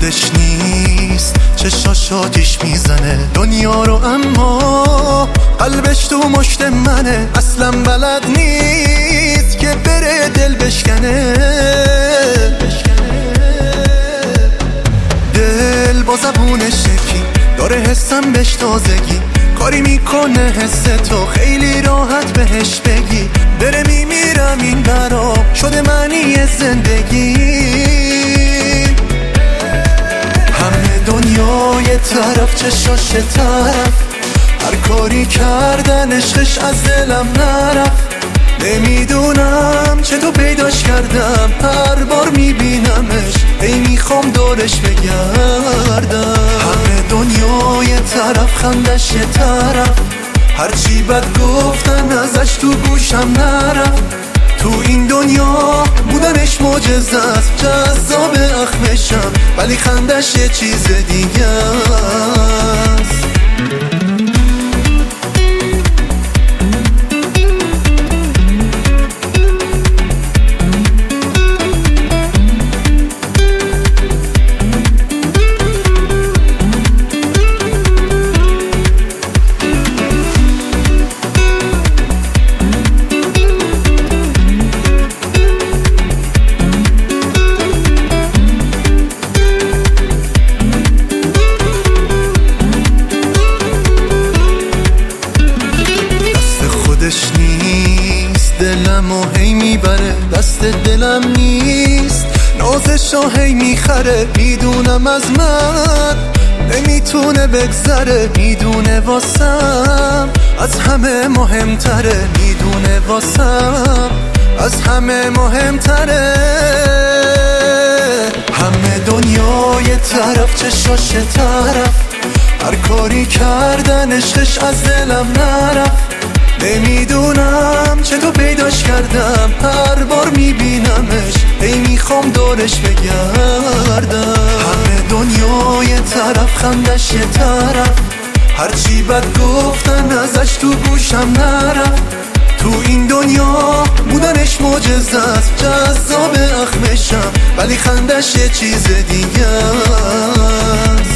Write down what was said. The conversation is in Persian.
خودش نیست، چشاش آتیش میزنه دنیا رو، اما قلبش تو مشت منه. اصلا بلد نیست که بره دل بشکنه. دل با زبونش یکی داره، حسم بهش تازگی کاری میکنه. حس تو خیلی راحت بهش بگی، بره میمیرم این برا شده معنی زندگی. همه دنیا یه طرف، چشاش طرف، هر کاری کردن عشقش از دلم نرفت. نمیدونم چطور پیداش کردم، هر بار میبینمش ای میخوام دورش بگردم. همه دنیا یه طرف، خندش یه طرف، هرچی بد گفتن ازش تو گوشم نرفت. تو این دنیا بودنش معجزه است، جذاب اخمشم ولی خندش یه چیز دیگه است. نیست دلمو هی میبره، دست دلم نیست نازشو هی میخره. میدونم از من نمیتونه بگذره، میدونه واسم از همه مهمتره، میدونه واسم از همه مهمتره. همه دنیا یه طرف، چشاش طرف، هر کاری کردن عشقش از دلم نرفت. نمیدونم چطور پیداش کردم، هر بار میبینمش ای میخوام دورش بگردم. همه دنیا یه طرف، خندش یه طرف، هرچی بد گفتن ازش تو گوشم نرفت. تو این دنیا بودنش معجزه است، جذاب اخمشم ولی خندش یه چیز دیگه است.